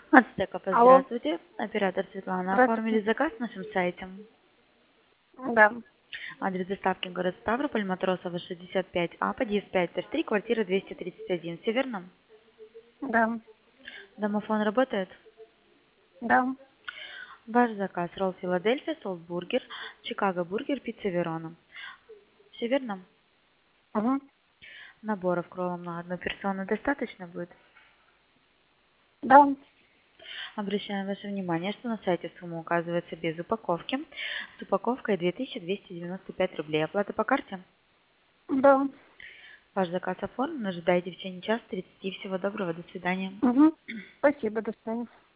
Ацтеков, Алло, здравствуйте. Оператор Светлана. Оформили здравствуйте. заказ на нашем сайте. Да, Адрес доставки город Ставрополь, Матросова, 65А, подъезд 5-3, квартира 231. Все верно? да, Домофон работает? да. Ваш заказ: ролл Филадельфия, солт-бургер, Чикаго бургер, пицца Верона. Все верно? Угу. Наборов к роллам на одну персону достаточно будет? Да. Обращаем ваше внимание, что на сайте сумма указывается без упаковки. С упаковкой 2295 рублей. Оплата по карте? Да. Ваш заказ оформлен. Ожидайте в течение часа 30. Всего доброго. До свидания. Угу. Спасибо, до свидания.